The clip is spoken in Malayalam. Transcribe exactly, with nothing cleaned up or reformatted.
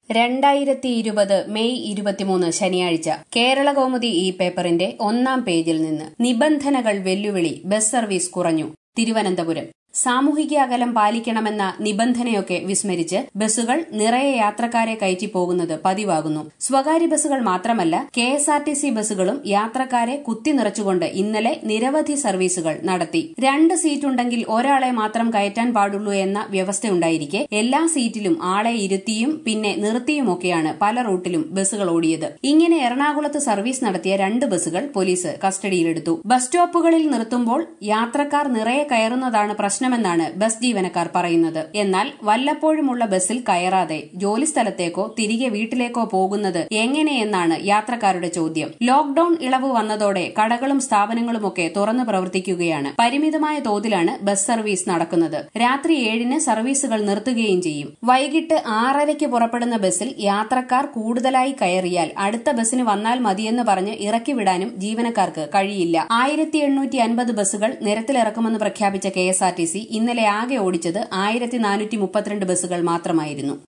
രണ്ടായിരത്തി ഇരുപത് മെയ് ഇരുപത്തിമൂന്ന് ശനിയാഴ്ച കേരളകൗമുദി ഈ പേപ്പറിന്റെ ഒന്നാം പേജിൽ നിന്ന് നിബന്ധനകൾ വെല്ലുവിളി ബസ് സർവീസ് കുറഞ്ഞു. തിരുവനന്തപുരം സാമൂഹിക അകലം പാലിക്കണമെന്ന നിബന്ധനയൊക്കെ വിസ്മരിച്ച് ബസ്സുകൾ നിറയെ യാത്രക്കാരെ കയറ്റി പോകുന്നത് പതിവാകുന്നു. സ്വകാര്യ ബസ്സുകൾ മാത്രമല്ല, K S R T C ബസ്സുകളും യാത്രക്കാരെ കുത്തി നിറച്ചുകൊണ്ട് ഇന്നലെ നിരവധി സർവീസുകൾ നടത്തി. രണ്ട് സീറ്റുണ്ടെങ്കിൽ ഒരാളെ മാത്രം കയറ്റാൻ പാടുള്ളൂ എന്ന വ്യവസ്ഥയുണ്ടായിരിക്കെ എല്ലാ സീറ്റിലും ആളെ ഇരുത്തിയും പിന്നെ നിർത്തിയുമൊക്കെയാണ് പല റൂട്ടിലും ബസ്സുകൾ ഓടിയത്. ഇങ്ങനെ എറണാകുളത്ത് സർവീസ് നടത്തിയ രണ്ട് ബസ്സുകൾ പോലീസ് കസ്റ്റഡിയിലെടുത്തു. ബസ് സ്റ്റോപ്പുകളിൽ നിർത്തുമ്പോൾ യാത്രക്കാർ നിറയെ കയറുന്നതാണ് പ്രശ്നം മെന്നാണ് ബസ് ജീവനക്കാർ പറയുന്നത്. എന്നാൽ വല്ലപ്പോഴുമുള്ള ബസ്സിൽ കയറാതെ ജോലിസ്ഥലത്തേക്കോ തിരികെ വീട്ടിലേക്കോ പോകുന്നത് എങ്ങനെയെന്നാണ് യാത്രക്കാരുടെ ചോദ്യം. ലോക്ഡൌൺ ഇളവ് വന്നതോടെ കടകളും സ്ഥാപനങ്ങളുമൊക്കെ തുറന്നു പ്രവർത്തിക്കുകയാണ്. പരിമിതമായ തോതിലാണ് ബസ് സർവീസ് നടക്കുന്നത്. രാത്രി ഏഴിന് സർവീസുകൾ നിർത്തുകയും ചെയ്യും. വൈകിട്ട് ആറരയ്ക്ക് പുറപ്പെടുന്ന ബസ്സിൽ യാത്രക്കാർ കൂടുതലായി കയറിയാൽ അടുത്ത ബസ്സിന് വന്നാൽ മതിയെന്ന് പറഞ്ഞ് ഇറക്കിവിടാനും ജീവനക്കാർക്ക് കഴിയില്ല. ആയിരത്തി എണ്ണൂറ്റി അൻപത് ബസ്സുകൾ നിരത്തിലിറക്കുമെന്ന് പ്രഖ്യാപിച്ച K S R T C ഇന്നലെ ആകെ ഓടിച്ചത് ആയിരത്തി നാനൂറ്റി മുപ്പത്തിരണ്ട് ബസ്സുകൾ മാത്രമായിരുന്നു.